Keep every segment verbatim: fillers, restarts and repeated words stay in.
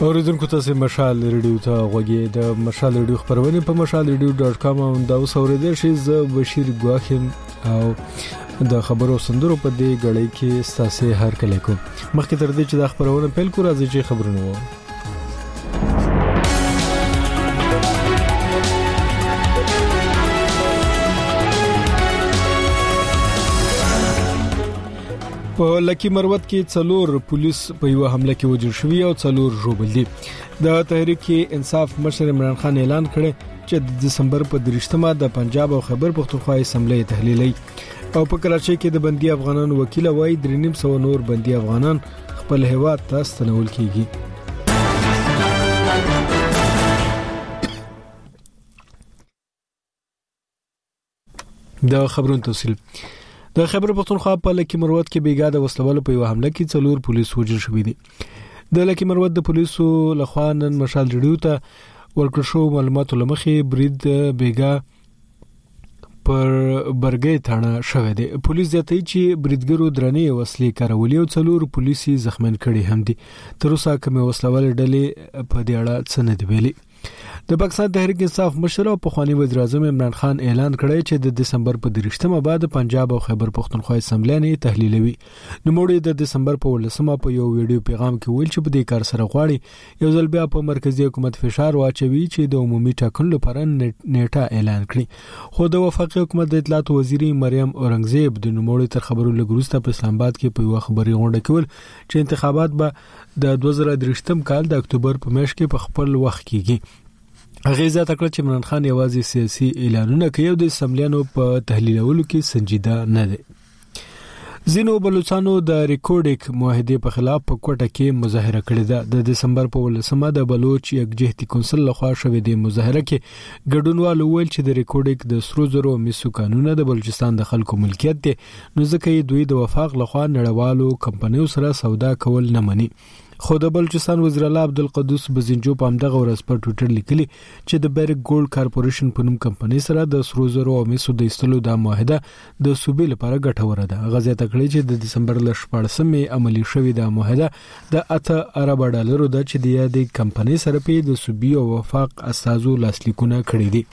اوریدونکو تاسو مشال ریډیو ته غوږی د مشال ریډیو خبرونه په مشال ریډیو ډاټ کام او دا اوسوریدل شي ز بشیر ګواخیم او د خبرو سندرو په دې غړې کې ستاسو هر کله کو مخکې تر دې چې د خبرونه پیل کو راځي چې خبرونه وو په لکی مروت کې څلور پولیس په یو حمله کې وژل شوی او څلور ژوبل دي د تحریک انصاف مشر عمران خان اعلان کړی چې د دسمبر په درشتمه د پنجاب او خیبر پختونخوا اسمبلی تحلیلي او په کراچۍ کې د بندي افغانانو وکیل وای درې نیم سو نور بندي افغانان خپل هیواد ته ستنول کیږي د خبرونو تفصیل د خیبر پختونخوا په لکی مروت کې بیګا د وسلوالو په یو حمله کې څلور پولیس وژل شوی دي د لکی مروت د پولیسو لخوا نن مشال ریډیو ته ورکړ شو معلوماتو لمخې برید بیګا پر برګې تھانه شوه دي پولیس زیاتوي چې بریدګرو درنې وسلې کارولې او څلور پولیسي زخمین کړي هم دي تر اوسه کومه وسلوال ډلې په دې اړه څه نه دی ویلي د پاکستان تحریک انصاف مشر او پخوانی وزیر اعظم عمران خان اعلان کړی چې د دسمبر په درشتمه بعد پنجاب او خیبر پختونخوا اسمبلی نه تحلیلوي نوموړي د دسمبر په ولسمه په یو ویډیو پیغام کې ویل چې په دې کار سره غواړي یو ځل بیا په مرکزی حکومت فشار واچوي چې د عمومي ټاکنو لپاره نیټه اعلان کړي خو د وفاقي حکومت د اطلاعات وزیر مریم اورنګزیب د نوموړي تر خبرو لګروسته په اسلام آباد کې په یو خبري غونډه کې ول چې انتخابات به د دوه زره درې کال د اکتوبر په میاشت کې په خپل وخت کېږي هغه ځات کړ چې عمران خان یوازې سیاسي اعلانونه کوي او د اسمبلیانو په تحلیلولو کې سنجیده نه دي زینو بلوچستانو د ریکورډیک معاهده په خلاف په کوټه کې مظاهره کړې ده د دسمبر په ولسمه د بلوچ یکجهتي کونسل لخوا شوې د مظاهره کې ګډونوالو ویل چې د ریکورډیک د سرو زرو میسو قانون د بلوچستان د خلکو ملکیت دی نو ځکه دوی د وفاق لخوا نړیوالو کمپنیو سره سودا کول نه مني خو د بلوچستان وزیر اعلی عبدالقدوس بزنجو په همدغه ورځ په ټوئیټر لیکلي چې د بیرګ ګولډ کارپوریشن په نوم کمپنۍ سره د سرو زرو او میسو د ایستلو د معاهده د صوبې لپاره ګټوره ده هغه ځکه چې د دسمبر ل شپږمې عملی شوې د معاهده د اته ارب ډالرو د چې د یادې کمپنۍ سره په د صوبې او وفاق اساسو لاسلیکونه کړې دي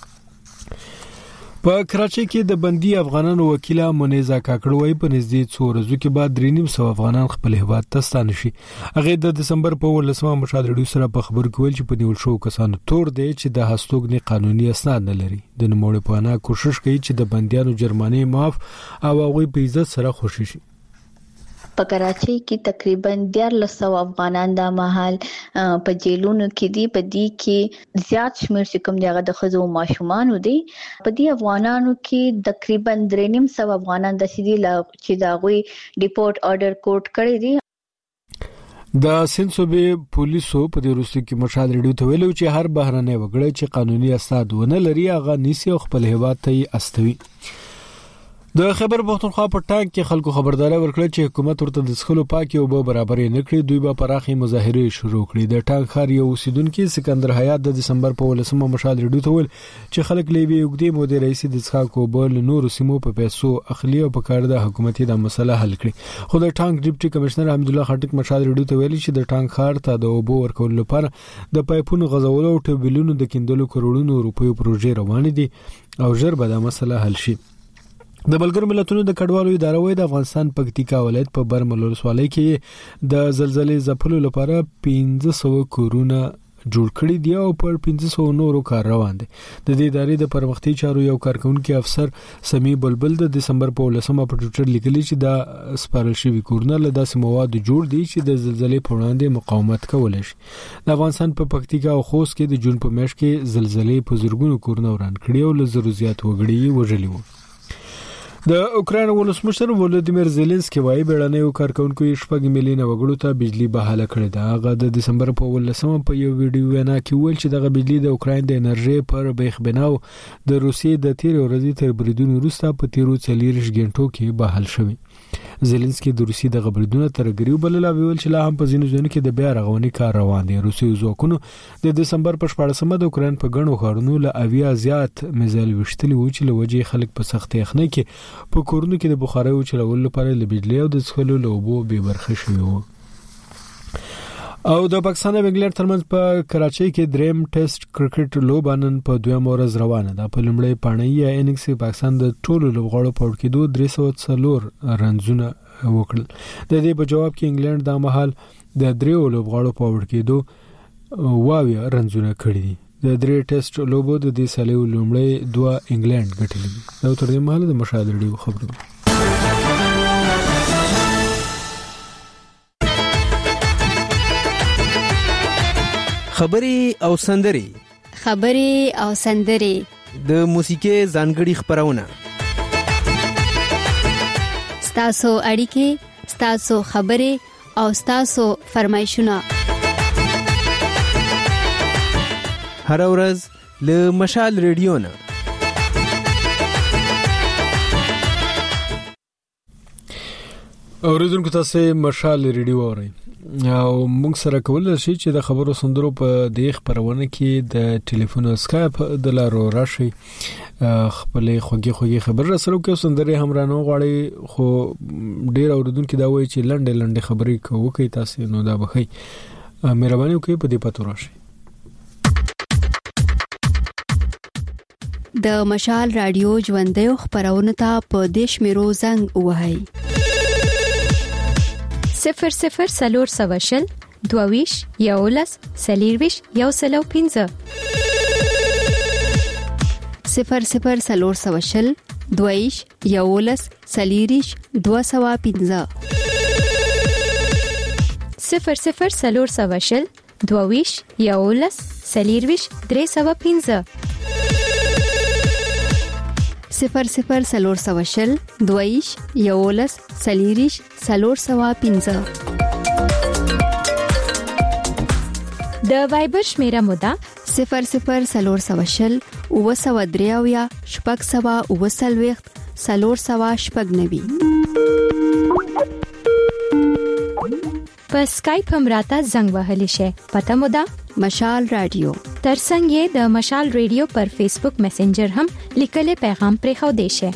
په کراچۍ کې د بندي افغانانو وکیل منیزا کاکړوي په نږدې څو ورځو کې بعد درې نیم سو افغانان خپل هیواد ته ستانه شي هغه د دسمبر په ولسمه مشال ریډیو سره په خبر کول چې په نیول شو کسانو تور دی چې د هستوګنی قانوني اسناد نه لري د نوموړي په انا کوشش کوي چې د بنديانو جرمانه معاف او هغه په عزت سره خوشي شي په کراچۍ کې تقریبا دیارلس سو افغانان د مهال په جیلونو کې دي په دې کې زیات شمیر چې کوم دغه د خزو ماشومان دي په دې افغانانو کې تقریبا درې نیم سو افغانان د سیدي چې دا غوي ډیپورټ آرډر کوټ کړی دي د سنسوبې پولیسو په دې وروسته کې مشال ریډیو ته ویلو چې هر بهرنۍ وګړی چې قانوني اسناد ونه لري هغه نیسي او خپل هیواد ته استوي د خیبر پختونخوا په ټاک کې خلکو خبرداري ورکړه چې حکومت ورته د څخلو پاکي او به برابرې نه کړې دوی به پراخي مظاهره شروع کړې د ټاک خار یو اوسیدونکو سکندر حیات د دسمبر په ولسمه مشال ریډیو ته ویل چې خلک لیوي وګړي مودي رئیس د څخاکو بل نور سیمو په پیسو اخلي او په کار د حکومتي د مسله حل کړي خو د ټانک ډیپټي کمشنر حمد الله خټک مشال ریډیو ته ویل چې د ټانک خار ته د اوبو ورکول لپاره د پایپونو غځولو او ټبلونو د کیندلو کروڑونو روپیو پروژې روان دي او ژر به د مسله حل شي د بلګر ملتونو د کډوالو اداره وای د افغانستان پکتیکا ولایت په برمل ولسوالۍ کې د زلزلې ځپلو لپاره پنځه سوه کورونه جوړ کړی دی او پر پنځه سوه نورو کار روان دي د دې ادارې د پرمختي چارو یو کارکونکو افسر سمی بلبل د دسمبر په ولسمه په ټوئیټر لیکلی چې دا سپارل شوی کورونه له داسې مواد جوړ دي چې د زلزلې په وړاندې مقاومت کولای شي د افغانستان په پکتیکا او خوست کې د جون په میاشت کې زلزلې په زورګونو کورونه وران کړي او له زرو زیات وګړي وژلي وو د اوکرين ولسمشر ولودیمیر زيلنسکي وايي بیړنیو کارکونکو شپږ میلیونه وګړو ته بجلی بحاله کړې ده هغه د دسمبر په ولسمه په یو ویډیو وینا کې ویل چې دغه بجلی د اوکرين د انرژي پر بیخ بناو د روسیې د تیر ورځې تر بریدونو وروسته په تیرو څلوېښت غنټو کې بحال شوی زيلنسکي د روسیې د غبرګونونو ترګریو بللا ویل چې لا هم په ځینو ځینو کې د بیا رغونې کار روان دی روسي ځواکونو د دسمبر په شپږمه د اوکرين په غنو خارونو له اویا زیات میزایل وشتلي و چې لوجه خلک په سخت یخنۍ کې په کورونو کې د بخارۍ چلولو لپاره د بجلی او د څښلو لوبو به برخه شوی وو او د پاکستان او انګلند ترمنځ په کراچۍ کې دریم ټیسټ کرکټ لوبه نن په دویم ورځ روانه ده. په لومړۍ پاڼۍ یا اننګس پاکستان د ټولو لوبغاړو په وړ کېدو درې سوه څلور رنزونه وکړل. د دې په جواب کې انګلند د مهال د دریو لوبغاړو په وړ کېدو واویا رنزونه کړی دي. د درې ټیسټ لوبو د دې سالیو لومړی دوه انګلند ګټلې دي. دا تر دې مهاله د مشاهده خبرونه. خبري او سندري خبري او سندري د موسیقي ځانګړي خبرونه ستاسو اړیکې ستاسو خبري او ستاسو فرمایشونه هر ورځ له مشال ریډیو نه. اوریدونکو تاسو مشال ریډیو اورئ او موږ سره کولای شي چې د خبرو سندرو په دې خبرونه کې د ټلیفون او اسکایپ د لارو راشي خپلې خوږی خوږی خبر سره کې سندري همرانو غواړي خو ډیر اوریدونکو دا وایي چې لنډه لنډه خبرې کوي تاسو نو دا بخي مهرباني وکړئ په دې پاتو راشي. د مشال رادیو ژوندې خبرونه ته په دیش میرو زنګ وهاي صفر صفر سلور سواشل دوویش یولس سلیرویش یو سلو پینزه صفر صفر سلور سواشل دوویش یولس سلیریش دو سوا پینزه صفر صفر سلور سواشل دوویش یولس سلیرویش درې سوا پینزه صفر صفر سلور سواشل دویش یولس سلیریش سلور سوا پینزه. د وایبر شمیره مودا صفر صفر سلور سواشل او سوا دریاویا شپږ سوا او سلويخت سلور سوا شپږ نوي. په اسکایپ هم راته زنګ وهلی شي. پته مودا مشال رادیو. ترڅنګ یې د مشال ریډیو پر فیسبوک میسنجر هم لیکلې پیغام پرې خو دی شي.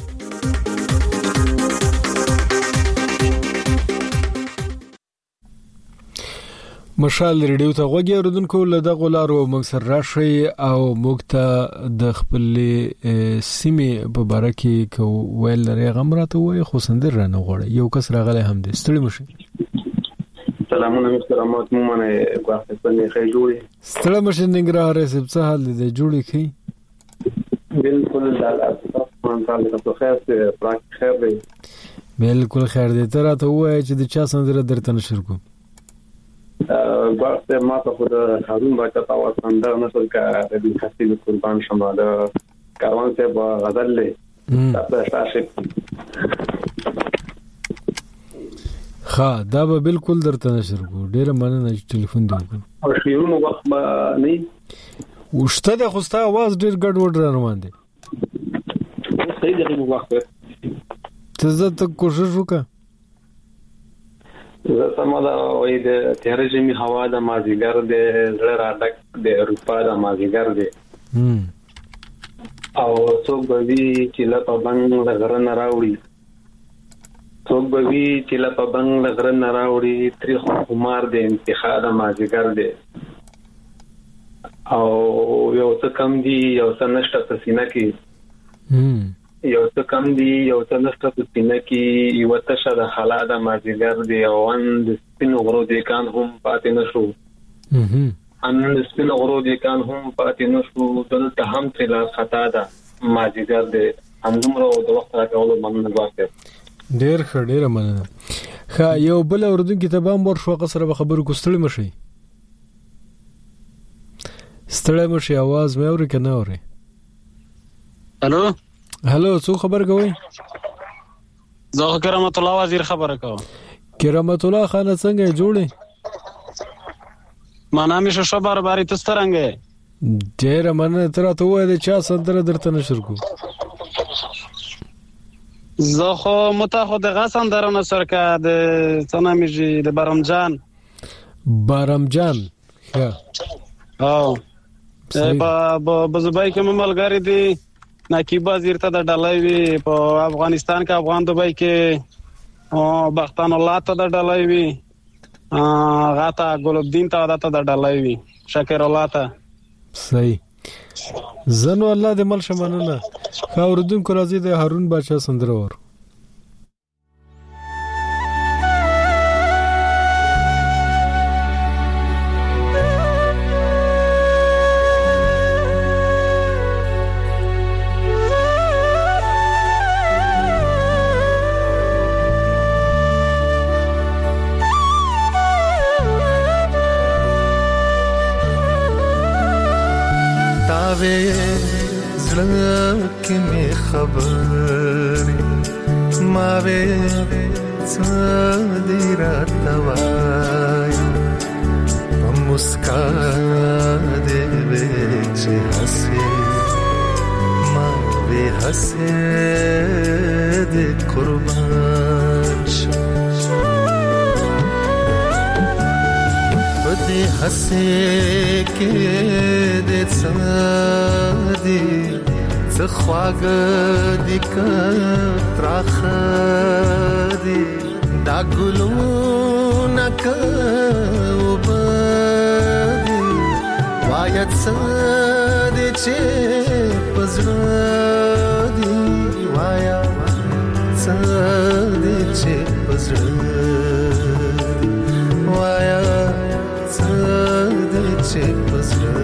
مشال ریډیو ته غوږی اوریدونکو له دغه لارو موږ سره راشي او موږ ته د خپل سیمې په باره کې کو ویل لري غمراته وای خو سندر نه غوړي یو کس راغلی هم دي. ستړي مشه. سلامونه محترمات مومنه غواړم په نه خې جوړي ستړي مشه نګرهار سب څه حال دي جوړي کی بالکل دا تاسو ته په خیر سره پراک خیر دی. بالکل خیر دی. تر ته وای چې د چا سندر درته نشر کوم غواړم ما ته خو د هارون باچا تاسو سندر نشر کا د خاصی قربان شمه د کاروان ته غزل له تاسو تاسو ها دا به بالکل درته نشر کو. ډیره مننه چې ټلیفون دی وکړ. او شیرونو وخت ما نه وشته د خوستا आवाज ډیر ګډ وډ روان دي. صحیح دی نو وخت ته زه ته کوشش وکړه. زه سمدا وای د تهرجمی هوا د مازیګر د زړه راډک د اروپا د مازیګر دی او څوک به وی چې لا په بنګ غره نه راوړي څوک به وی چې لا په بنګ غره نه راوړي تاریخ عمر د انتخاب د مازیګر دی او یو څه کم دی یو څه نشته په سینه کې یو څه کم دی یو څه نشته په سینه کې یو څه شاده خلا د مازیګر دی او ان د سپین غرو د کان هم پاتې نشو ان د سپین غرو د کان هم پاتې نشو دلته هم تل خطا ده مازیګر دی همدومره د وخت راکولو مننه وکړه. ډیر ښه ډیر مننه. خا یو بل اوردونکو ته به مور شو قصره به خبرو کوستړی مشي ستړی مشي आवाज مې اوري کنه اوري. الو هلو څو خبر کوي؟ زه کرامت الله وزیر خبره کوم. کرامت الله خان څنګه جوړي؟ ما نامې شو شبر باري تسترنګه ډیر مننه. تر ته وای د چا سندره درته نشر کو زه خو متاخو د غسن درنه سرکا د څنامېږي د برمجان برمجان ها او با بزبای کې مملګری دي نقیب وزیر ته د ډلای وی په افغانستان کې افغان دوبای کې او بختان الله ته د ډلای وی غاته ګل الدین ته دته د ډلای وی شکر الله ته صحیح زنو الله دې مل شمننه خاوردون کو راځي د هارون بادشاہ سندره ور زړه می خبرې ما وې څه دې راته وایي په مسکا دې وې چې هسې ما وې هسې دې قربان شم په دې هسې کې دې څه دې خواږه دي کتراخه دي دا ګلونه کوبدي وایت څه دي چې پزړه دي وایا څه دي چې پزړه وایا څه دي چې پزړه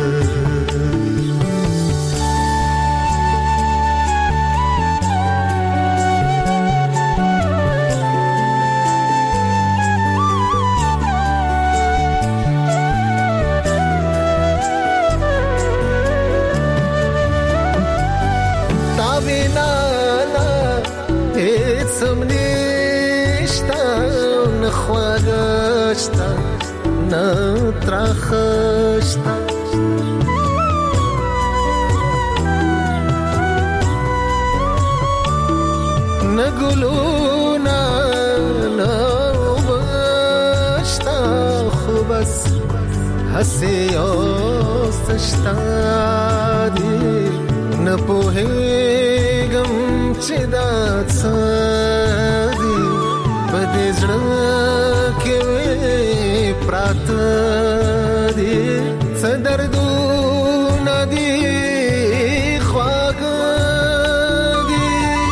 خواږشتا نه ترخشتا نه ګلونا نه وبشتا خو بس هسې اوسشتا دی نه پوهېږم چې دا څه دی په دې زړه پراته دي څه دردونه دي خواږه دي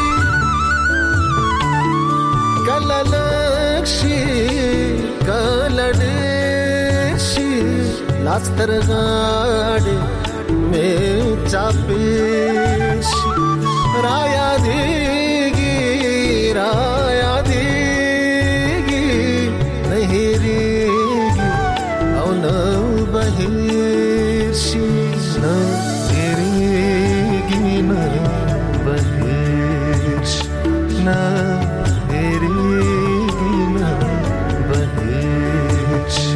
کله لږ شي کله ډېر شي لاس تر غاړې مې چاپې شي را یادېږي را یادېږي نه هېرېږي او نه بهېر شي نه هېرېږي نه بهېر شي نه هېرېږي نه بهېر شي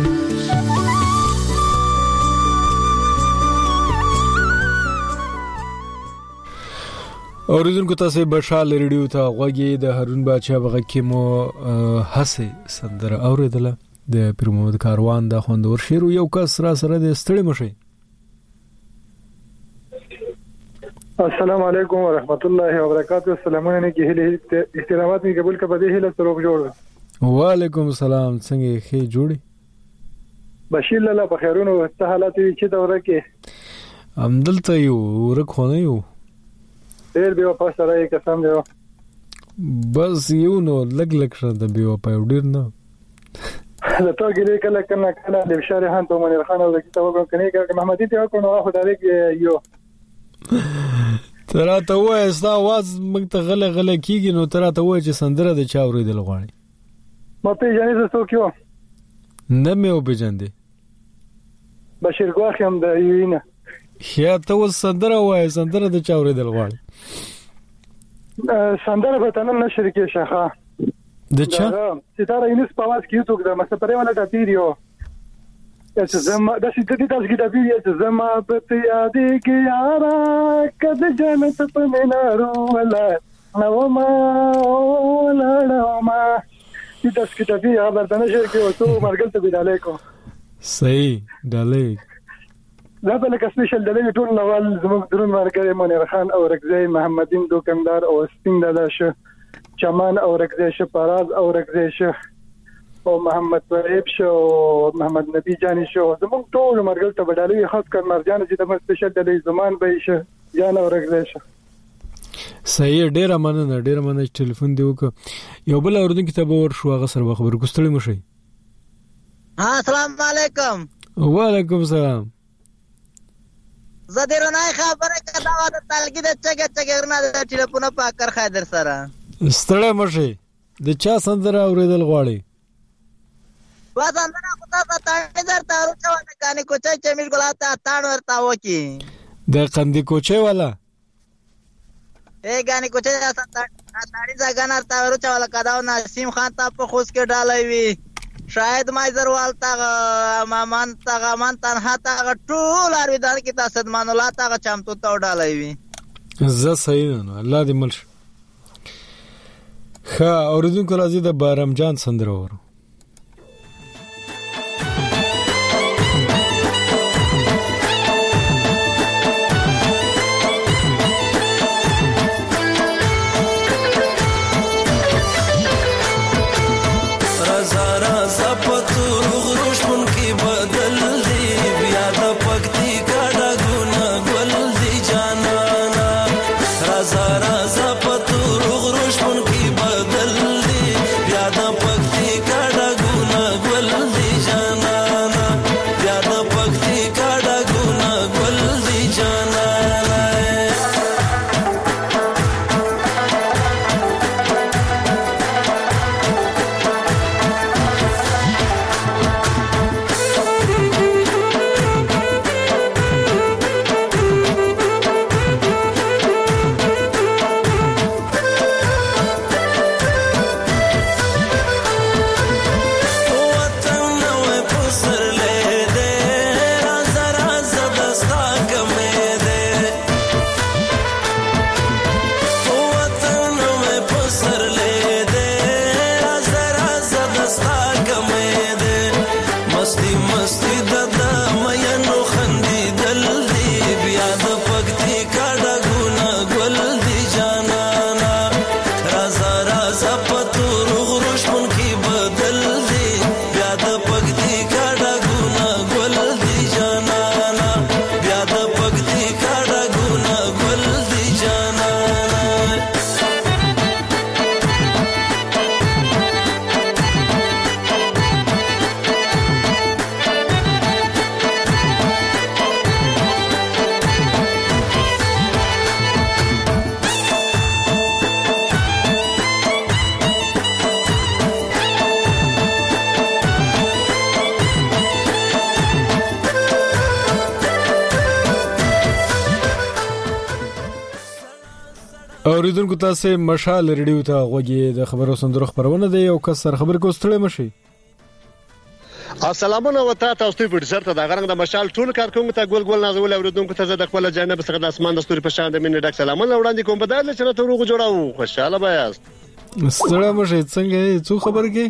اوریدونکو تاسو بشال ریډیو ته غوږی د هارون بادشاہ بغه کې مو هسه سندره اوریدله د پیر محمد کاروان د خوندور شعر یو کس را سره د ستړي مشي. السلام علیکم ورحمت الله وبرکاتہ. سلامونه نه کې احترامات می قبول کړه به هله سره جوړ. وعلیکم السلام څنګه ښه جوړي بشیر الله په خیرونو ته حالات چې دوره کې امدلته یو ورخونه یو ډېر به په سره یې قسم دی بس یو نو لګ لګ شته د بیو په ډیر نه دا ته ګلې کله کله کله د شارحان ته منیر خان او د کتابو کني کې محمدي ته کو نو خدای دې یو ترا ته وای استا आवाज مګ ته غله غله کیږي نو ترا ته وای چې سندره د چا اوریدل غواړي مته یې نه څه کیو نه مې او بجندې بشیر ګواخ هم د یوینه یا ته و سندره وای سندره د چا اوریدل غواړي سندره به تنن نشر کې شخه د چا ستاره یې نس په واس کې څوک د مسپره ولا د پیریو چې زما د سیدې تاسو کې د پیریو چې زما په یادې کې یارا کده جنت په منارو ولا نو ما ولا نو ما چې تاسو کې د پیریو خبر د نشر کې وته مرګل ته بيداله کو صحیح ډالې دا بل کې سپیشل دلې ټول نوال زموږ درون مرګره منیر خان او رکزی محمدین دوکاندار او سپین دادا شه چمان او رکزی شه پراز او رکزی شه او محمد طيب شو محمد نبی جانی شو زموږ ټول مرګل ته بدالي خاص کر مرجان چې د سپیشل د زمان به شه جان اورګل شه صحیح ډیر مننه ډیر مننه ټلیفون دی وک یو بل اوردون کتاب ور شو هغه سره خبر کوستړی مشي ها السلام علیکم وعلیکم السلام زديرو نه خبره کدا و د تلګي د چګه چګرنا د ټلیفون په کار خیدر سره ستړی مشي د چا سندره اوریدل غواړي وا سندره خدا ته تاړي درته ورچو نه کاني کوچي چې میر ګلاتا تاړ ورتا وکی د قندي کوچي والا اے غاني کوچي تاړي ځګا نرتا ورچو والا کدا و نسیم خان ته په خوش کې ډالای وی شاید مایزر والتا مامان تا مان تنها تا ټول ارویدان کی تاسو مان الله تا چمتو تا ډالای وی ز صحیح نه الله دې مل خا اوردونکو راځي د بارم جان سندره ورو اوریدونکو تاسو مشال ریډیو ته غوږی د خبرو سندرو خبرونه دی او کسر خبر کوستړی مشي السلامونه وتا تاسو ته پروډوسر ته دا غرنګ د مشال ټول کارکونکو ته ګول ګول نازول اوریدونکو ته د خپل جانب څخه د اسمان د ستوري په شان د مين ډک سلامونه وړاندې کوم په داله چې ته روغ جوړاو خوشاله بیاست ستړی مشي څنګه څو خبر کې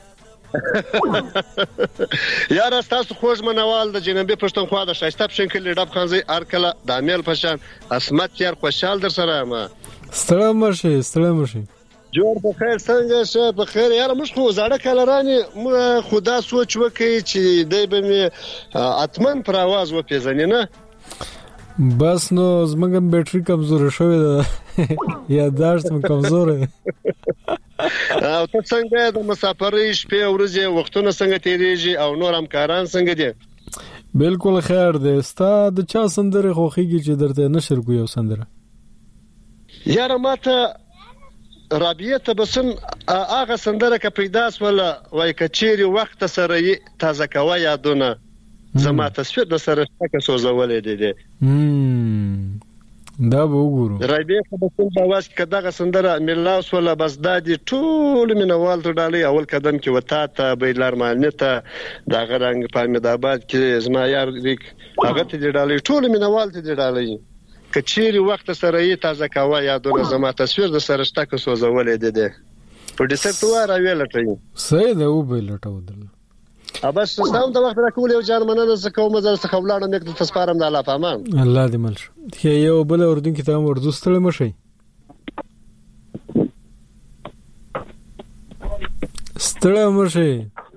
یار تاسو خوش منوال د جنبي پښتونخوا د شایسته پښنکل ډب خانزي ارکله د امیل پشان اسمت یار خوشحال در سره ما ستړی مشي ستړی مشي جوړ په خیر څنګه شه په خیر یار موږ خو زړه کلرانی خدا سوچ وکي چې دای به می اتمن پر आवाज و پیژنې نه بس نو زمونږ بیټری کمزور شوې ده یاداشت مې کمزور ده او ته څنګه د مسافرۍ شپې ورځې وختونه څنګه تیریږي او نور همکاران څنګه دي بالکل خیر ده ستا د چا سندره خوخيږي چې درته نشر کو یو سندره یار ماته رابعه تبسم هغه سندره ک پیدا سول وای کچيري وخت سره تازه کوي یادونه زما تصویر د سره څخه سوزولې دي دي دا وګورو رابعه تبسم د واس کداغه سندره ملاوس ولا بس دادي ټول منوال ته ډالي اول قدم کې وتا ته بیلار مالنته دا غرنګ پامید آباد کې زما یار لیک هغه ته ډالي ټول منوال ته ډالي کچيري وخت سره یې تازه کاوه یادونه زما تصویر د سره څخه سوزولې دي دي پروډوسر تو راوي لټي صحیح ده و به لټو دل ابس ستاسو د وخت راکول یو ځان مننه څه کوم ځل څه خبرانه مې د تسپارم د الله پامان الله دې مل شي یو بل اردن کې ته ورته ستړي مشي ستړي مشي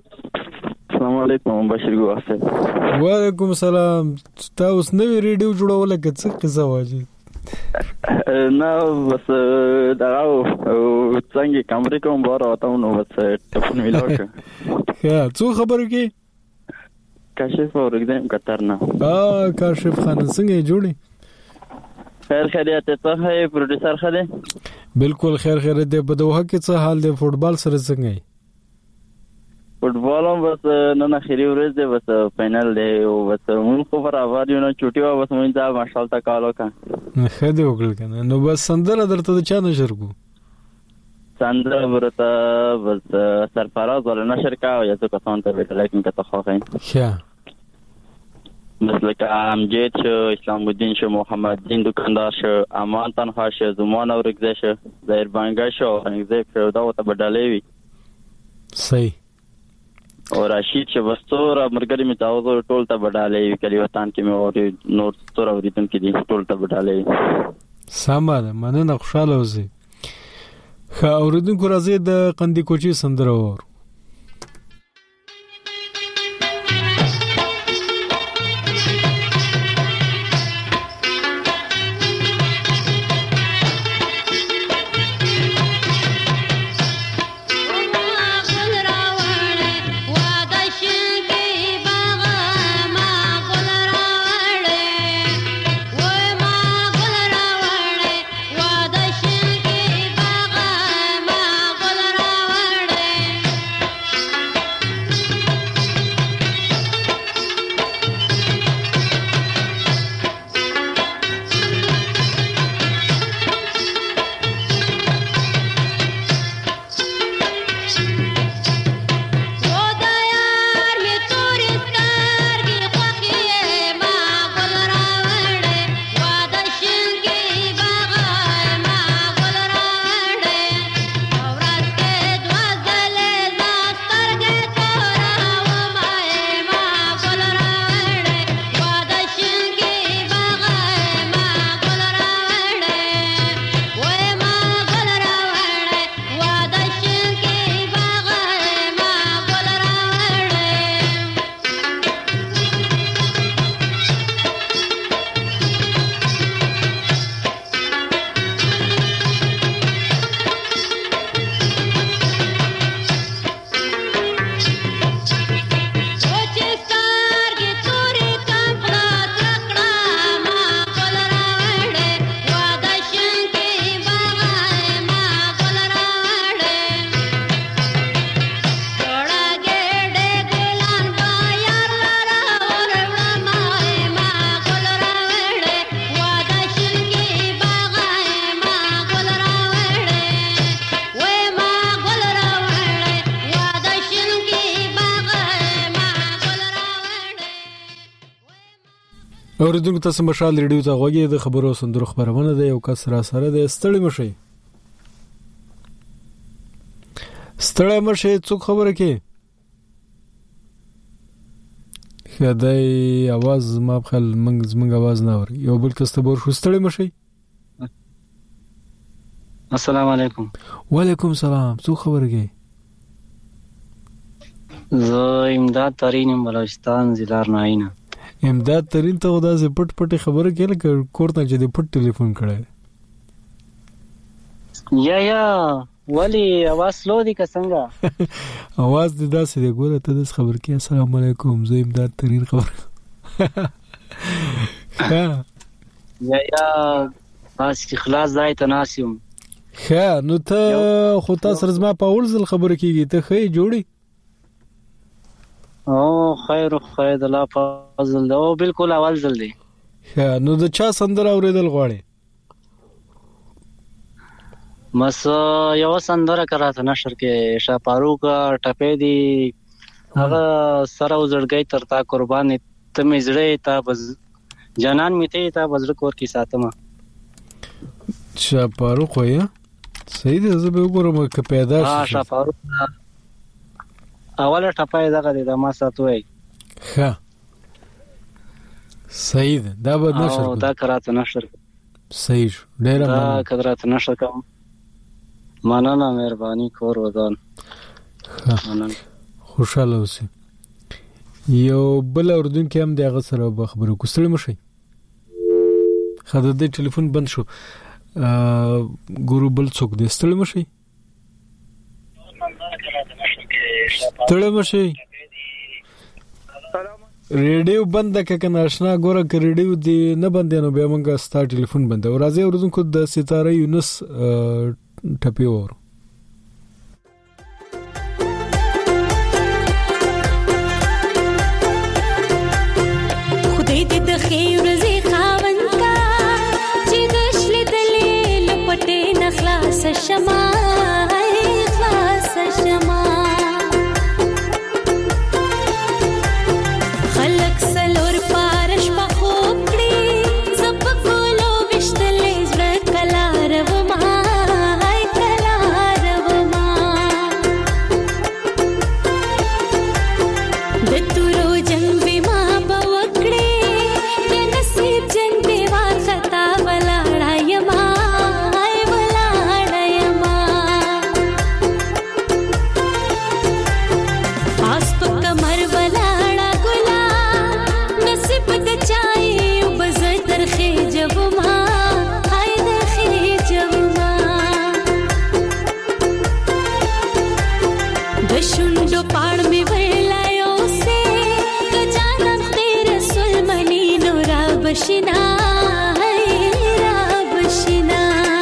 السلام علیکم بشیر ګواسه. وعلیکم السلام. تاسو نوې ریډیو جوړول کې څه قصه واجی؟ نه بس داو څنګه کمرې کوم بار وته نو بس ټلیفون میلاو کړ. ها څو خبرو کې کاشف اورګدم قطر نه. اه کاشف خان څنګه جوړی؟ خیر خیریت ته هي پروډوسر خله. بالکل خیر خیریت دی. په دوه کې څه حال دی؟ فوټبال سره څنګه دی؟ فوټبال هم بس نن اخیری ورځ دی، بس فائنل دی او بس مون خو پر اواز یو نه چوټي وا بس مونږ دا ماشاءالله تا کالو کا نه دی وکړل کنه. نو بس سندره درته چا نشر کو سندره ورته بس سرفراز ولا نشر کا یا څه کسان ته ویل لیکن کته خو خاين ښه مثل که امجد شو، اسلام الدین شو، محمد دین دکاندار شو، امان تنها شو، زمان اورگزه شو، زهیر بانگه شو، خنگزه شو، دا وتا بداله وی صحیح. او راشید شو بستور مرګری می تاسو ټول ته بداله وی کلی وطن کې مې اور نور ستور اوریدم کې دي ټول ته بداله وی. سامان مننه خوشاله اوسئ. خا اوریدونکو راځي د قندی کوچی سندره ور اوریدونکو تاسو مشال ریډیو ته غوږی د خبرو سندرو خبرونه ده. یو کس را سره ده ستړي مشي ستړي مشي څوک خبره کې خدای आवाज ما خپل منګ زمنګ आवाज نه اوري. یو بل کس ته بور شو ستړي مشي. السلام علیکم. وعلیکم السلام. څوک خبره کې؟ زه امداد ترین بلوچستان ضلع ناینه. امداد ترین ته دا زه پټ پټ خبره کې لکه کوړه چې د پټ ټلیفون کړه. یا یا ولی आवाज سلو دی که څنګه؟ आवाज دې داسې دی. ګوره ته د خبر کې السلام علیکم زه امداد ترین خبر یا یا بس کی خلاص ځای ته ناسیم. ښه نو ته خو تاسو زما په اول ځل خبره کیږي ته خې جوړي. او خیر خیر الله فضل او بالکل اول ځل دی. ښه نو د چا سندره اوریدل غواړي؟ مس یو سندره کراته نشر کې شاپارو کا ټپې دی هغه سره وزړګي ترتا قربان ته مې زړه ته بز جنان می ته ته بزړ کور کی ساتمه. شاپارو خو یا صحیح ده. زه به وګورم که پیدا شي. ها شاپارو اوله ټپای دغه د ما ساتوي. ښه صحیح ده. دا به نشر او دا کراته نشر صحیح شو. ډیر دا کراته نشر کوم. مننه مهرباني کور ودان. مننه خوشاله اوسئ. یو بل اردن کې هم د هغه سره به خبرو کوستل مشي خدای دې ټلیفون بند شو ګورو بل څوک دې ستل مشي ستل مشي ریډیو بند ک کنه آشنا ګوره ک ریډیو دی نه بندینو به مونږه ستا ټلیفون بند او راځي اردن کو د ستاره یونس ټپي ور خدای دې د خیر زی خاوند کا چې دشل دلې لپټې نخلاص شمع خلاص شمع خلق سلور پارش په خوب کړي زپ کولو وشتلې زړه کلار و ما هاي کلار و ما د تورو جنگ به ما بوکړي د نصیب جنگ به وار خطا ولاړا یما هاي ولاړا یما پاس په کمر ولاړا ګلا نصیب د چای وبز درخې جوما هاي درخې جوما د شونډو پاړ می ویلایو سه د جانم تیر سلمنی نورا بشنا هاي را بشنا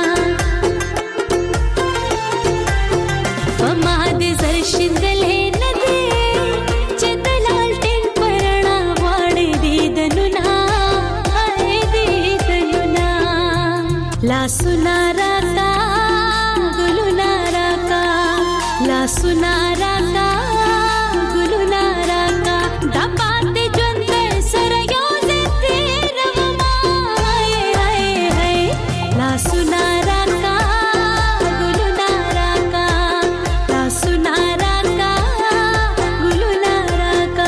فما دې زر شندلې نه دې چې دلال ټین پرنا واړې دې دنونا هاي دې دنونا لا سنا راکا ګلونا راکا لا سنا راکا ګلونا راکا دا پاتې ژوند سره یو ځای تیروما هاي هاي هاي لا سنا راکا ګلونا راکا لا سنا راکا ګلونا راکا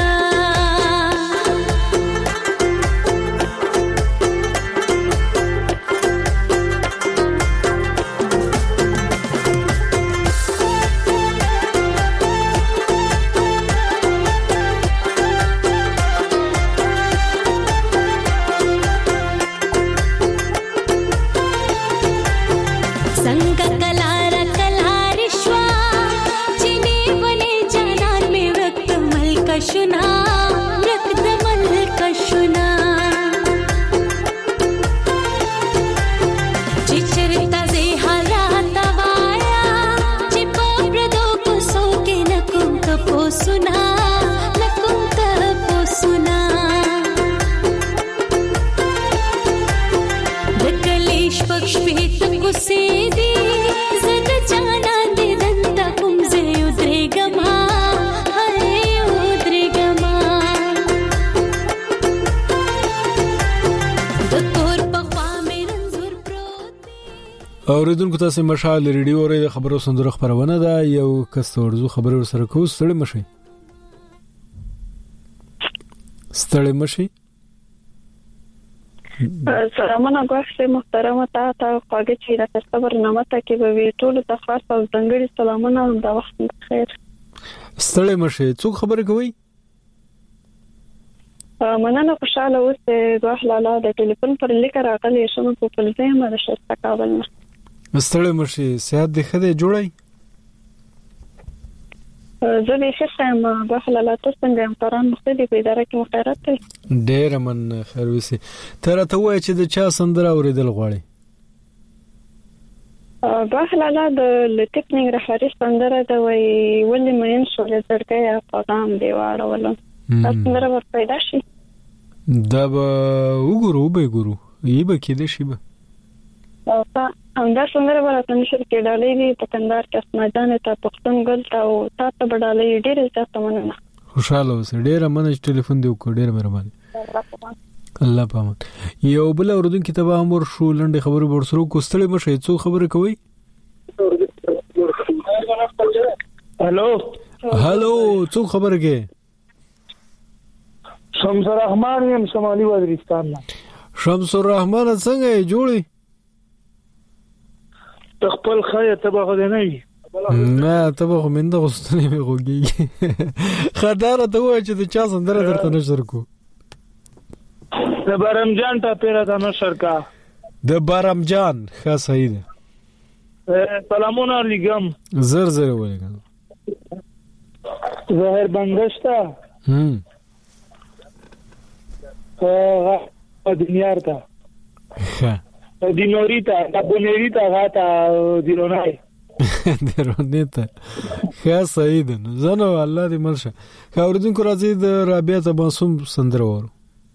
څنګه کلار کلار شوا چینه ونه جانان می وخت ملک شنا وخت ملک شنا چې چرتا زه حالات وایا چې په پردو کو سو کې نکوم ته پوسنا نکوم ته پوسنا د کلیش پښ پیت کو سي دي زد جانا دې دنتا کوم زه یو درګما هاي یو درګما د تور په خوا مې رنزور پروت اوریدونکو تاسو مشال ریډیو اوري د خبرو سندره خبرونه ده یو کس ورزو خبرو سره کو ستړي مشي ستړي مشي سلامونه غوښته محترمه تا ته خواږه چې راته برنامه ته کې به وی ټول د خاص او ځنګړي سلامونه د وخت خیر ستړي مشي څوک خبرې کوي مننه خوشاله اوسه دوه لاله د ټلیفون پر لیک راغلی شمه په پلځه ما د شسته کابل نه ستړي مشي صحت دې خده جوړای زه به ښه ما دوه لاله تاسو څنګه امتحان مختلف اداره کې مخیرات دی ډېر من خیر وسی تر ته وای چې د چا سندره اوریدل غواړي دوه لاله د لټیکنګ رهبری سندره د وی ولې مېن شو لزرګه پیغام دی واړول سندره ور پیدا شي دا به وګورو به ګورو یی به کې دې شي به او دا څنګه ورته نشر کې ډالې دي په کندهار کې اسماجان ته پښتون ګل ته او تاسو بدلې ډېر زیات مننه خوشاله اوسه ډېر مننه چې ټلیفون دی وکړ ډېر مهرباني الله پامن یو بل اوردونکو ته به امر شو لنډه خبرو ورسره کوستلې مشه څو خبره کوي هالو هالو څو خبره کې شمس الرحمن یم شمالي وزیرستان نه شمس الرحمن څنګه جوړي خپل خایه تبغه نه وي نه ته به خومنده غوستنې مې غوږیږي خداره ته وایي چې د چا سندره درته نشر کو د برمجان ټاپه را نشر کا د برمجان ښه صحیح ده سلامونه لګم زر زر ولګم ظاهر بنگشتا هم ا دنیار تا ښه دینوریتا ابونریتا غاتا دیرونای درونیتا ښه صحیح ده نو زنه الله دې مرشه ښه اوریدونکو راځي د رابعه تبسم سندره وره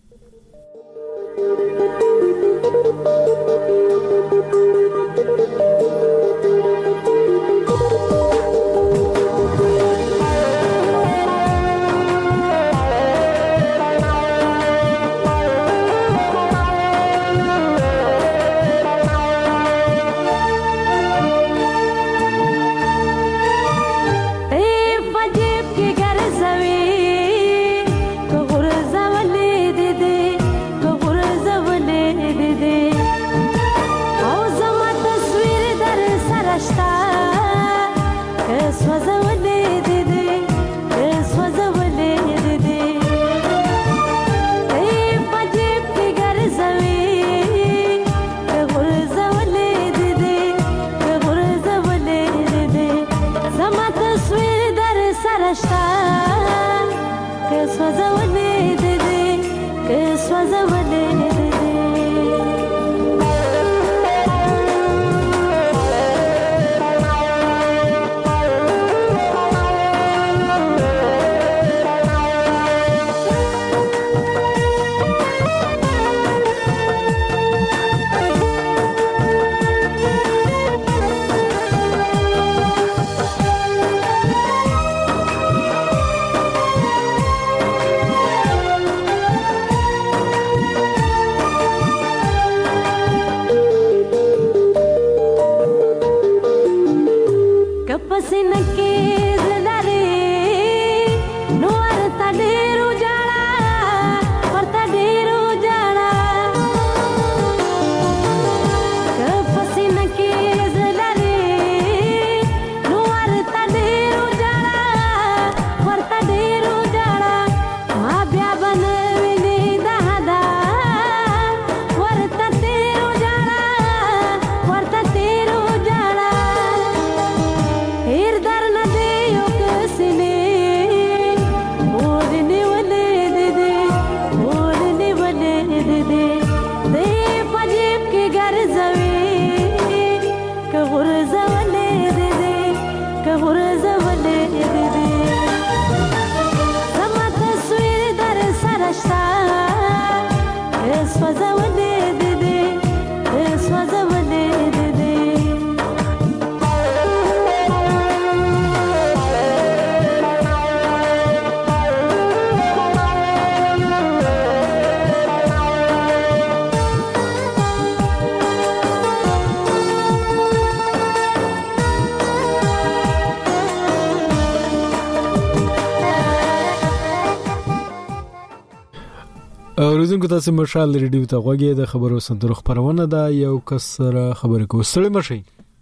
اوریدونکو تاسو مشال ریډیو ته غوږی د خبرو سندرو خبرونه ده یو کس سره خبرې کو ستړي مشي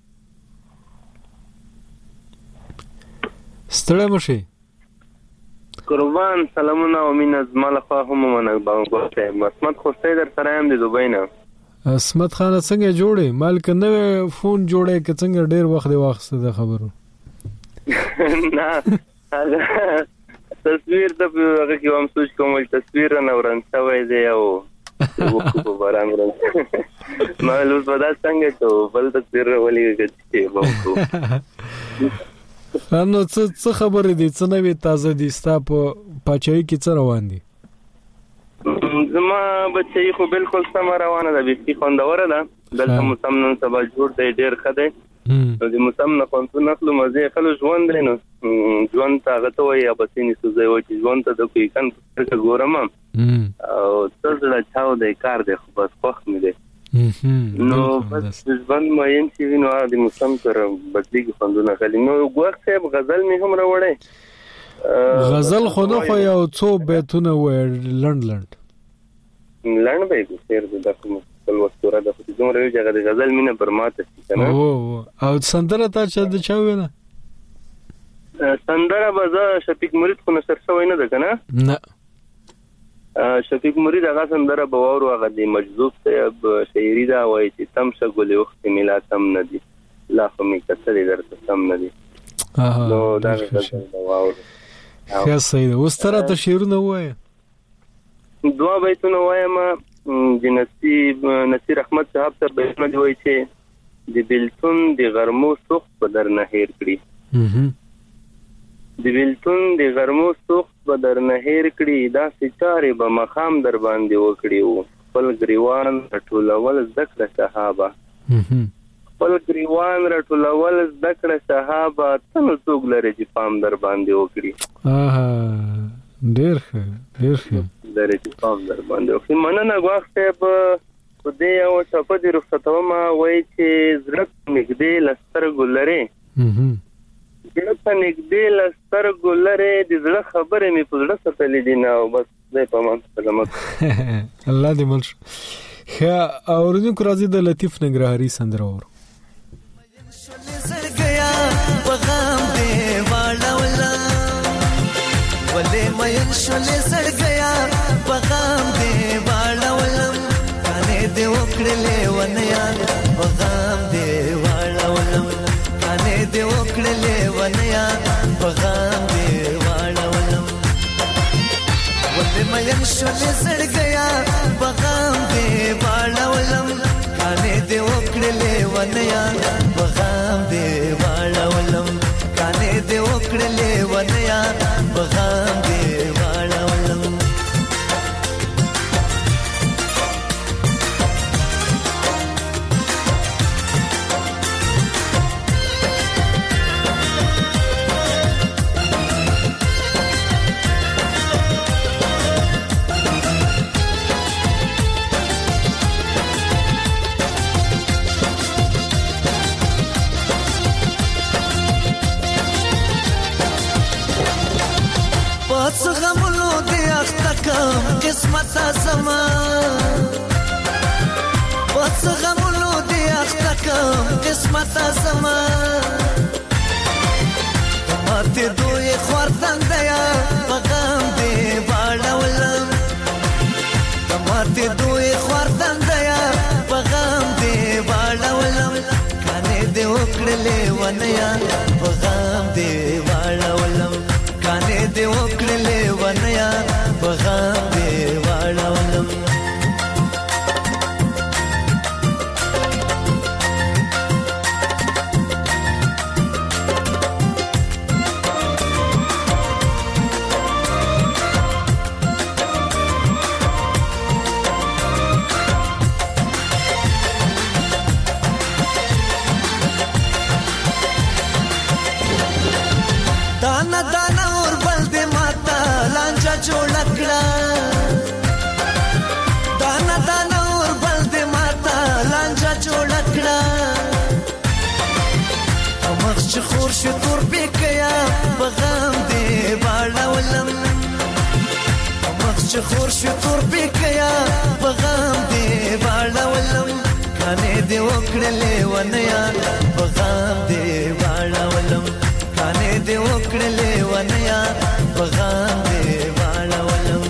ستړي مشي قربان سلامونه او مين از مال خو هم منک باغوته مسمت خوسته در سره هم د دوبۍ نه اسمت خان څنګه جوړې مالک نو فون جوړې ک څنګه ډیر وخت دی واخسته د خبرو نه تصویر د هغه کې هم سوچ کوم تصویر نه ورنځ وای دی او وکړو په باران ورنځ ما لوس ودا څنګه ته بل تصویر ولې کې وکړو نو څه خبرې دي څه نوې تازه دي ستا په پاچای کې څه روان دي زما بچي خو بالکل سم روانه ده بيخي خوندوره ده دلته مسمن سبا جوړ دی ډیر خده نو د مسمن خوندو نخلو مزه خلو ژوند لري نو ژوند ته غته وي ابسینی سوزي وي چې ژوند ته د کوي کان څه ګورم او څه چاو د کار دی خو بس خوښ مې دي نو بس ژوند مې چې نو د مسم سره بدلیږي خوندونه خلی نو وګورئ غزل مې هم راوړې غزل خو نه خو یو څو بیتونه و لند لند لند به سیر د کوم خپل وستوره د خو دومره یو ځای د غزل مینه پر ماته کنه او او سندره تا چې د چا ویله سندره به زه شفیق مرید خو نشر شوی نه ده کنه نه شفیق مرید هغه سندره به واورو هغه د مجذوب صاحب شاعري دا وایي چې تم شګولې وخت میلا تم نه دي لا خو می کتلې درته تم نه دي نو دا غزل دا واورو ښه صحیح ده. اوس تر ته شعرونه وایي دوا بیتونه وایم د نصیب نصیر احمد صاحب ته بیتونه دی وایي چې د بلتون د غرمو سوخت په در نه هیر کړي د بلتون د غرمو سوخت په در نه هیر کړي دا سچاره به مخام در باندې وکړي او خپل گریوان ټولول ذکر صحابه خپل گریوان ټولول ذکر صحابه تنو څوک لري چې پام در باندې وکړي ډېر ښه ډېر ښه لري چې پام در باندې وکړي. مننه غواخته په دې او صفه د رخصتومه وایي چې زړه نږدې لستر ګلره زړه په نږدې لستر ګلره د زړه خبرې مې په زړه ساتلې دي نه او بس دې په مان سلامت الله دې مل ښه. اوریدونکو راځي د لطیف ننګرهاري سندره اورو. ولې مېن شولې سړ گیا پیغام دې واړولم کانه دې وکړلې ونیا پیغام دې واړولم کانه دې وکړلې ونیا پیغام دې واړولم ولې مېن شولې سړ گیا پیغام دې واړولم کانه دې وکړلې ونیا پیغام دې واړولم کانه دې وکړلې ونیا پیغام دې واړولم پس غمونو دې اخته کم قسمت زما پس غمونو دې اخته کم قسمت زما ماته دوی خوردند یا پیغام دې واړولم ماته دوی خوردند یا پیغام دې واړولم کانه دې وکړلې ونیا پیغام دې واړولم کانه دې وکړلې ونیا پیغام دې واړولم دانا دانا اور بل دې ماتا لانجا جوړ کړه دانا دانا اور بل دې ماتا لانجا جوړ کړه مخ چې خور شو تور بکیا پیغام دې واړولم مخ چې خور شو تور بکیا پیغام دې واړولم کانه دې وکړلې ونیا پیغام دې واړولم کانه دې وکړلې ونیا پیغام دې واړولم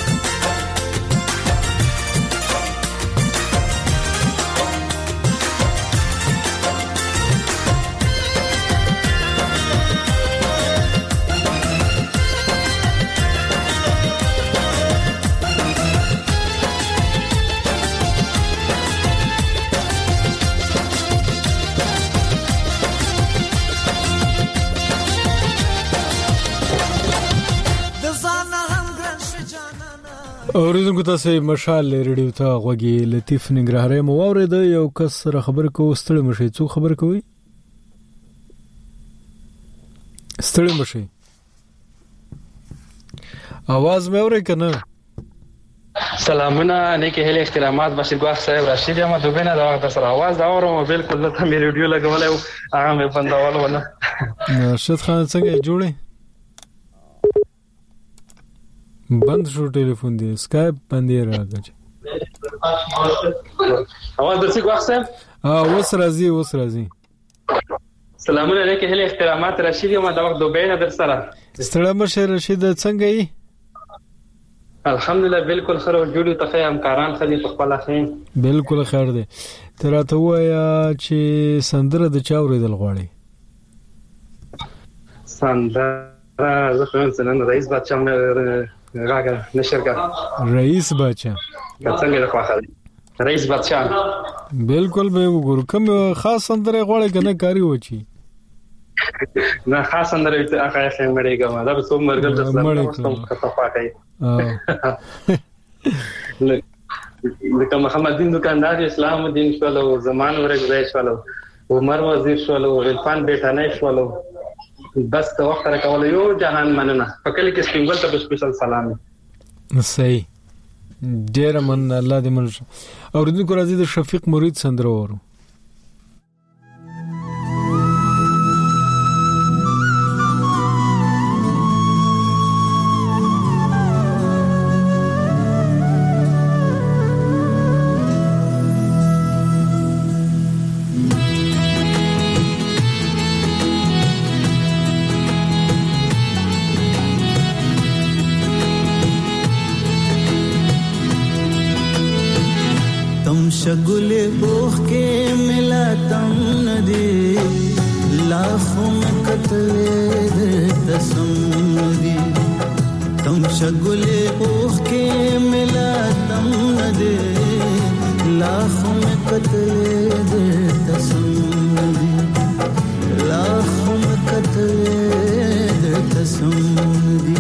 اوریدونکو تاسو مشال ریډیو ته غوږی لطیف ننګرهاري مو اورید یو کس سره خبر کو ستړي مشي څو خبر کوي ستړي مشي आवाज مې اوري کنه سلامونه نیکه هله احترامات بشیر ګواخ صاحب رشید احمد دوبینه دا وخت سره आवाज دا اورم بالکل لته مې ریډیو لګولای هغه مې بندول ونه رشید خان څنګه جوړه بند شو ټلیفون دی اسکایپ باندې راغی اواز درسي ګواخ صاحب اه اوس راځي اوس راځي سلامونه علیکم هله احترامات رشید یم دا وخت دوبه نه در سره ستړی مشه رشید څنګه یې الحمدلله بالکل خره جوړو ته همکاران خدي په خپل خین بالکل خیر دی تراته وایا چې سندره د چا اوریدل غواړي سندره زه خو نن رئیس بچا مې راګه نشرګه رئیس بچا څنګه د خواخه رئیس بچا بالکل به وګور کوم خاص سندره غواړي کنه کاری وچی نه خاص سندره ته هغه خې مړېګه دا به څوم مرګ د اسلام په خطا کوي لکه محمد دین دکاندار اسلام دین شولو زمان ورګ شولو عمر وزیر شولو عرفان بیٹانه شولو بس ته وخت راکول یو جهان مننه فکل کې سپینګل ته سپیشل سلام صحیح ډیر من الله دې من اوریدونکو راځي د شفیق مرید سندره ورو शगुले बोख के मिला तम नदी लाखों में कतले तसम दी तुम शगुले बोख के मिला तम नदी लाखों में कतले तसम दी लाखों में कतले तसम दी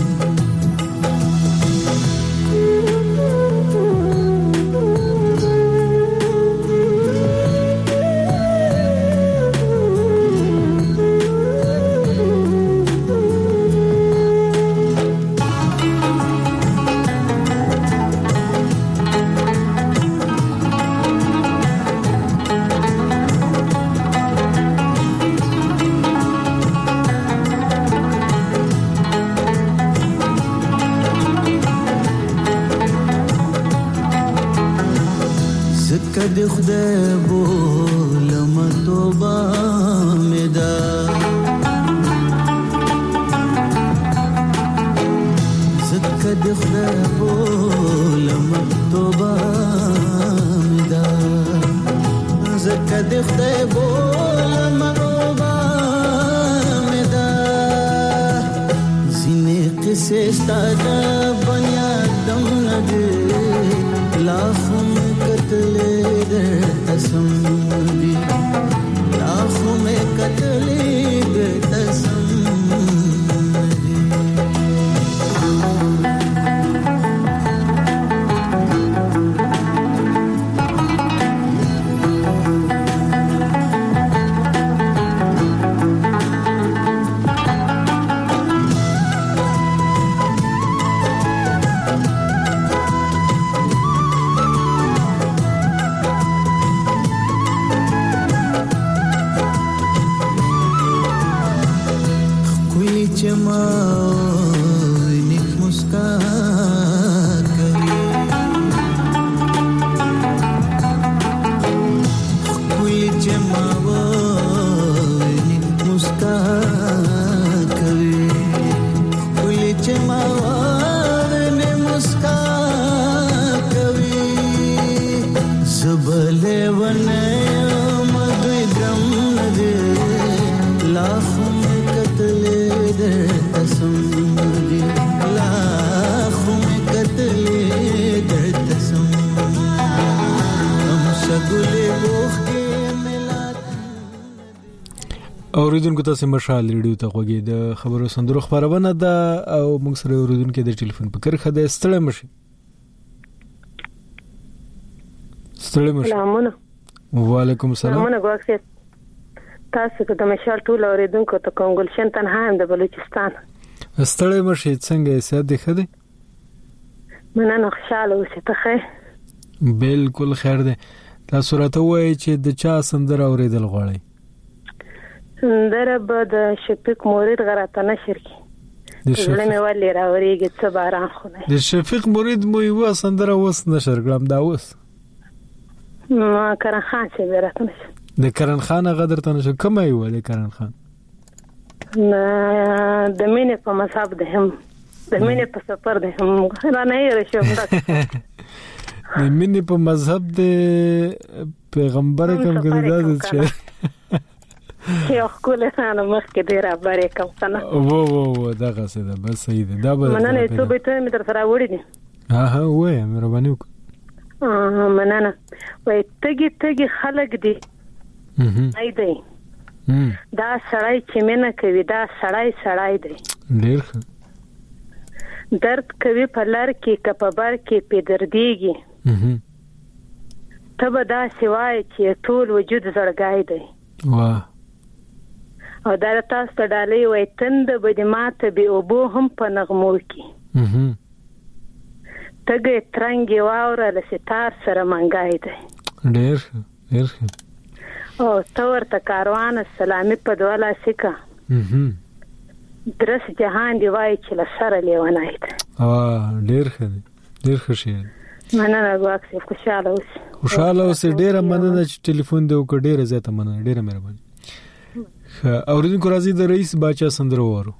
کد خدای بولم توبه مدا زکد خدای بولم توبه مدا زکد خدای بولم توبه مدا زینه قصه ستاد بنیادم نده लाखों में कतले दे तसम दी लाखों में कतले दे तसम दी اوریدونکو تاسو مشال ریډیو ته غوږی د خبرو سندرو خبرونه ده او موږ سره اوریدونکو د ټلیفون په کرخه ده ستړی مشي ستړی مشي سلامونه وعلیکم السلام سلامونه ګوښه تاسو ته د مشال ټول اوریدونکو ته کوم ګلشن تنها هم د بلوچستان ستړی مشي څنګه سات دی خده مننه خوشاله اوسه ته خیر بالکل خیر ده تاسو راته وایي چې د چا سندره اوریدل غواړئ سندره به د شفیق مرید غراته نشر کی د شفیق مې ولې راوريږي څه باران خونه د شفیق مرید مو یو سندره وس نشر کړم دا وس ما کران خان چې ورته نشر د کرن خان غدر ته نشو کوم یو د کرن خان د مینې په مذهب ده هم د مینې په سفر ده هم را نه رشم د مینې په مذهب د پیغمبر کوم ګرځاد شه یو خپل نه مخ کې ډیر ابره کوم کنه وو وو دا څه ده بس صحیح ده دا به مننه ته به ته مې در سره وړي دي ها ها وای مهرباني وکړه مننه وای تګي تګي خلک دي اې دی دا سړی چې مینه کوي دا سړی سړی دی ډیر درد کوي په لار کې کپبر کې په درديږي ته به دا سوای چې ټول وجود زړګای دی واه او دا تاسو ته ډالې وای تند به د ماته به اوبو هم په نغمو کې تګه ترنګي واوره له ستار سره منګای دی ډیر ډیر او تور ته کاروان سلامي په دواله سکا درس جهان دی وای چې لسره لیونای دی اه ډیر ښه ډیر ښه شي مننه واکسي خوشاله اوس خوشاله اوس ډیره مننه چې ټلیفون دی وکړ ډیره زیاته مننه ډیره مهرباني اوریدونکو راځي د رئیس باچا سندره وورو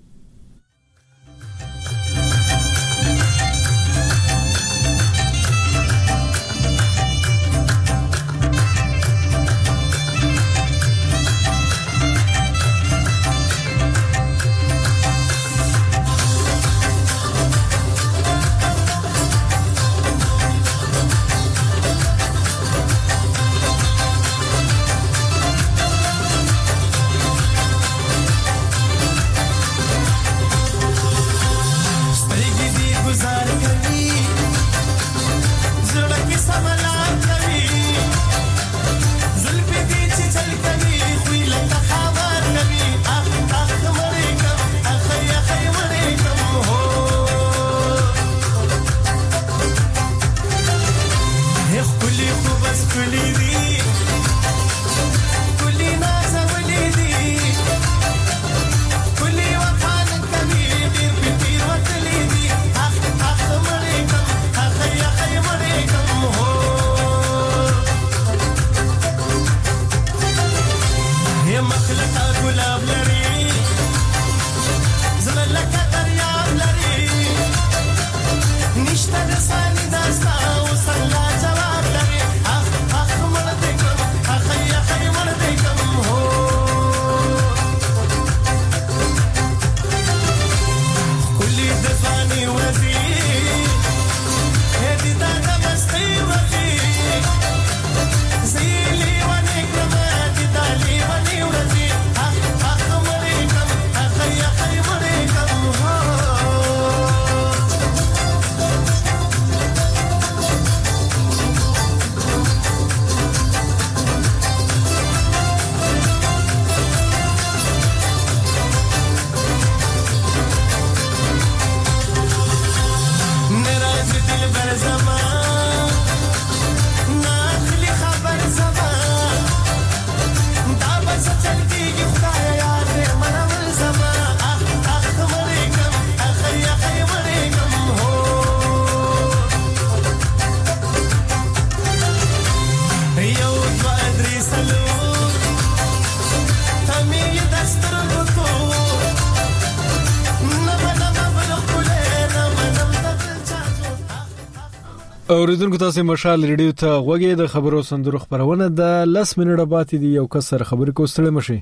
اوریدونکو تاسو مشال ریډیو ته غوږی د خبرو سندرو خبرونه د لس منټه پاتې دی یو کس سره خبرې کوستړې مشي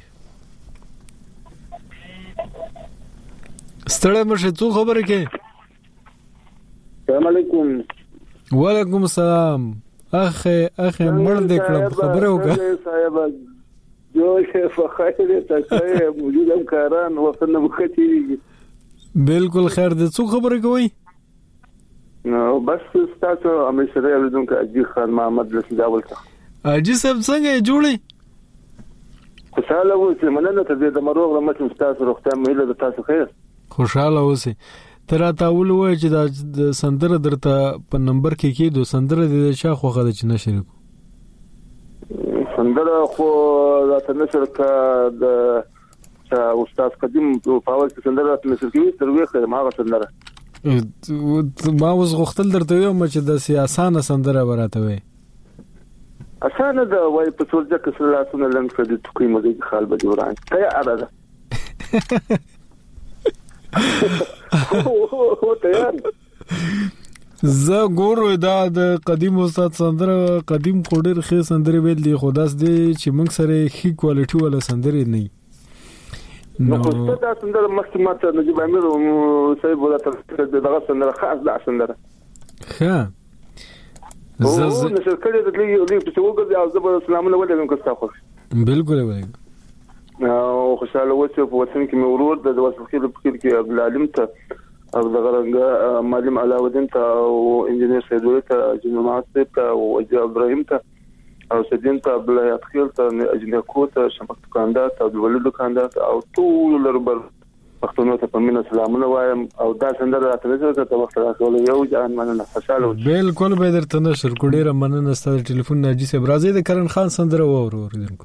ستړې مشي څو خبرې کې السلام علیکم وعلیکم السلام اخه اخه مړ دې کړم خبره وکړه صاحب جو شه فخیر ته کوي موجودم کاران وخت نه مختی بالکل خیر دې څو خبرې کوي نو بس تاسو همیشه اوریدونکو اجي خان محمد رسول اول ته اجي سب څنګه جوړي خوشاله اوسې مننه ته د مروغ رمټ تاسو روغتیا مې له تاسو خیر خوشاله اوسې تر تاسو وایي چې د سندره درته په نمبر کې کېدو سندره د شا خوخه د چنه شریکو سندره خو راته نشر کا د استاد قدیم په پاول سندره راته نشر کوي تر وخت ما غو سندره ما اوس غختل درته یم چې د سیاسانه سندره ورته وي اسانه دا وای په څور ځکه سره لاسونه لنډ کړي ټوکې مزه خال به جوړان تیار ده هو تیار زه ګورو دا د قدیم استاد سندره قدیم کوډر خې سندره ویل دی خداس دی چې موږ سره هی کوالټي ولا سندره نه نو استاد دا سندره مخکې ماته نجيب امیر او صاحب ولا تر دغه سندره خاص دا سندره ها زه زه نشر کړی د لګي لګي په څو ګرځي او زبر سلامونه ولګم کوستا خو بالکل وایي او خوشاله وڅ په وطن کې مې ورور د وسخې په فکر کې عبد العلیم ته او دغه رنګ معلم علاودین ته او انجنیر سیدوی ته جنمات ته او وجه ابراهیم ته او سدین ته عبد الله اتخیل ته اجنه کو ته شمک دکاندار ته عبد الولید دکاندار او ټول لربر پښتون ته په مینه سلامونه وایم او دا څنګه راته نظر ته وخت راکول یو ځان مننه خوشاله بالکل به درته نشر کوډیره مننه ستاسو ټلیفون ناجی صاحب راځي د کرن خان سندره وورو ورینکو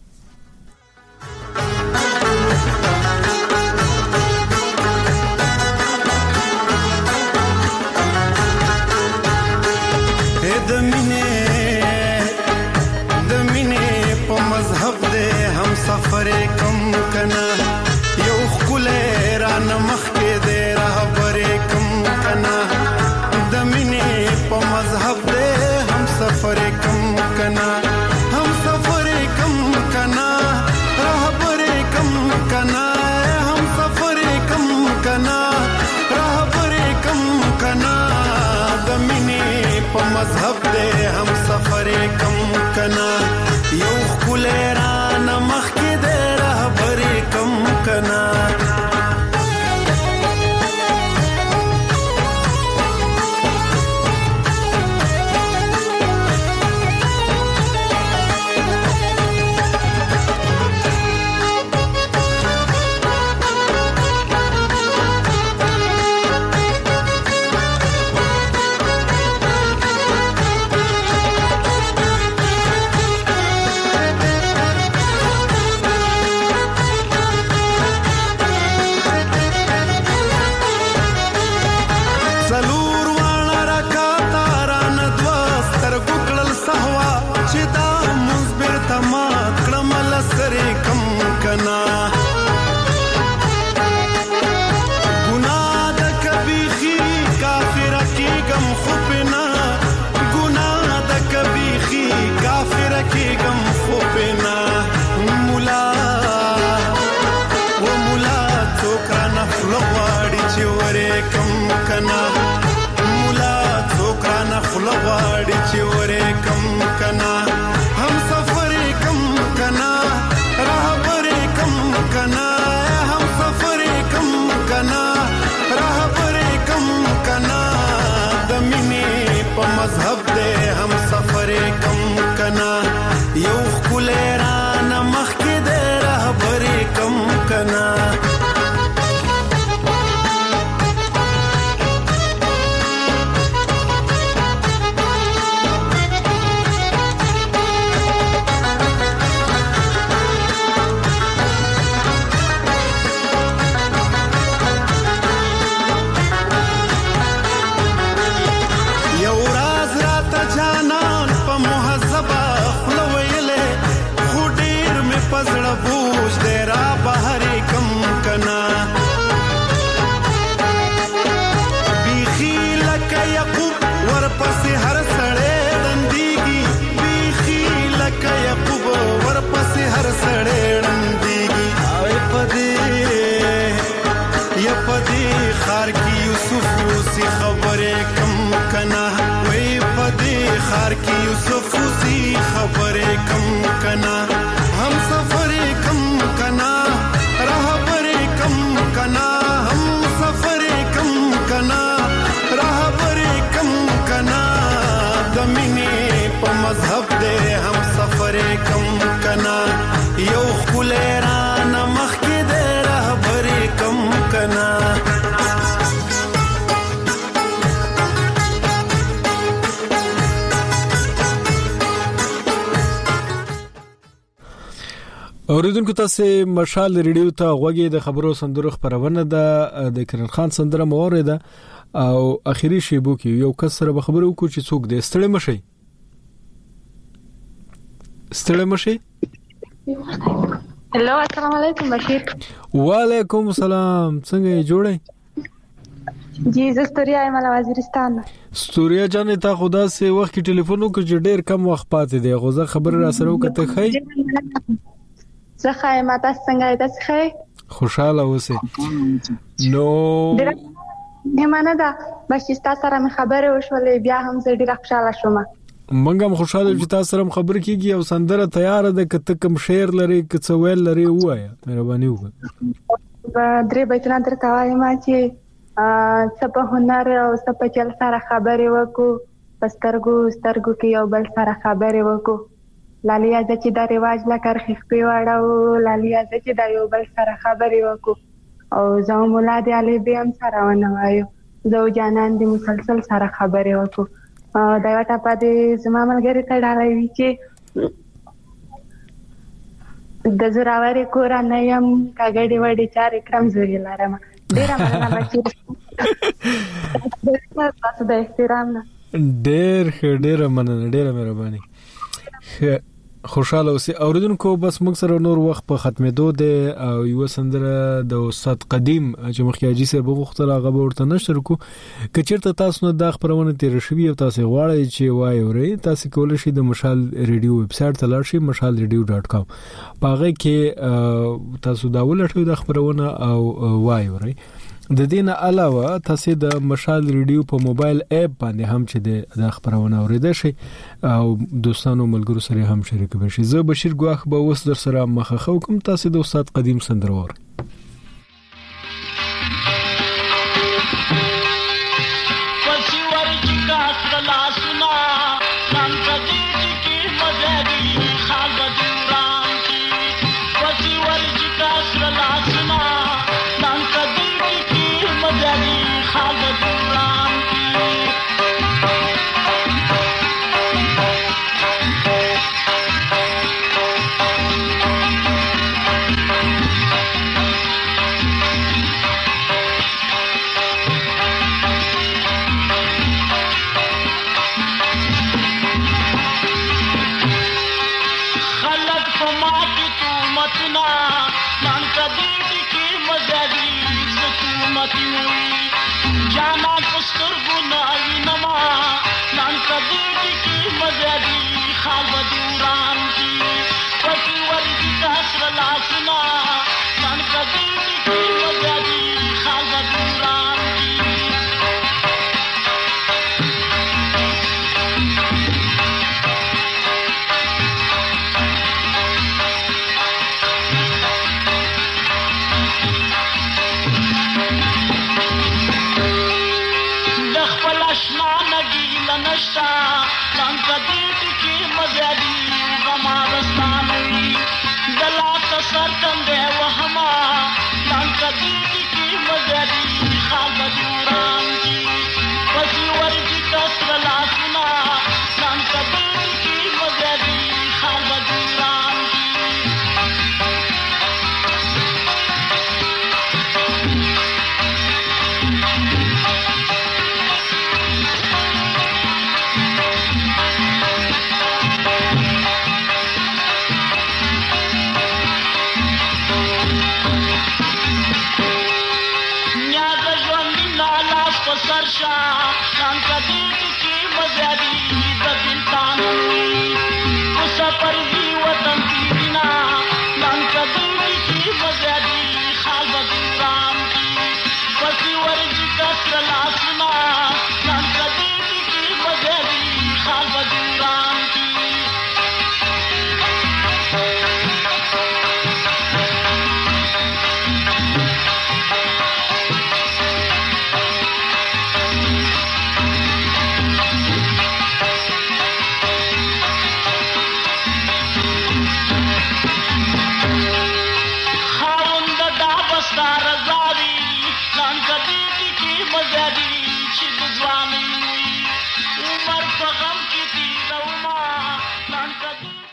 سفر کم کنا یو خل ران مخ کې دې رهبر کم کنا د مینې په مذهب دې هم سفر کم کنا هم سفر کم کنا رهبر کم کنا هم سفر کم کنا رهبر کم کنا د مینې په مذهب دې هم سفر کم کنا یو خل ران مخ کې دې رهبر کم کنا اوریدونکو تاسو مشال ریډیو ته غوږی د خبرو سندرو خبرونه ده د کرن خان سندره موره ده او اخیری شیبو کې یو کس سره خبرو کو چې څوک دې ستړي مشي ستړی مشي. هلو السلام علیکم بشیر. وعلیکم السلام. څنګه یې جوړه؟ جی زه ستوریا یم له وزیرستان. ستوریا جان ته خدا سي وخت کې ټلیفون وکړ چې ډېر کم وخت پاتې دی. غوځه خبر را سره وکړه خای. زه خای ماته څنګه تاسو خای؟ خوشاله اوسه. نو همانه دا بشیر تاسو سره مې خبره وشولې بیا هم زه ډېر خوشاله شوم. منګه هم خوشاله چې تاسو سره خبر کیږي او سندره تیار ده کته کم شعر لري کڅ ویل لري وایا مهرباني وکړه. درې بیتونه درته وایم چې څه په هنر او څه په چل سره خبرې وکړو په سترګو سترګو کې یو بل سره خبرې وکړو. لالیا چې دا رواج لا کار خپې واړو لالیا چې دا یو بل سره خبرې وکړو او زه مولا دی علي به هم سره ونوایو زه جانان دي مسلسل سره خبرې وکړو. دا وټه پدې زما ملګری ته ډالوي چې د زراوري کور نه يم کاګړې وړې چارې کرم زوري لارم. ډیر مننه بچی. تاسو د احترام نه ډیر ډیر مننه ډیر مهرباني. خوشاله اوسئ اوریدونکو. بس موږ سره نور وخت په ختمېدو دی او یو سندره د استاد قدیم چې مخیاجي سره بغوختل هغه ورته نشر کو. کچیرته تاسو نه د خبرونه تیر شوی او تاسو غواړئ چې وای اورئ تاسو کولای شئ د مشال ریډیو ویب سټ ته لاړ شئ مشال ریډیو ډاټ کام. پاغه کې تاسو دا ولټوي د خبرونه او وای اورئ. د دې نه علاوه تاسو د مشال ریډیو په موبایل اپ باندې هم چې د خبرونه اوریدل شي او دوستانو ملګرو سره هم شریک بشي. زه بشیر ګواخ به اوس در سره مخه کوم. تاسو د استاد قدیم سندرور Naan ka deegi ki mazadi khal badura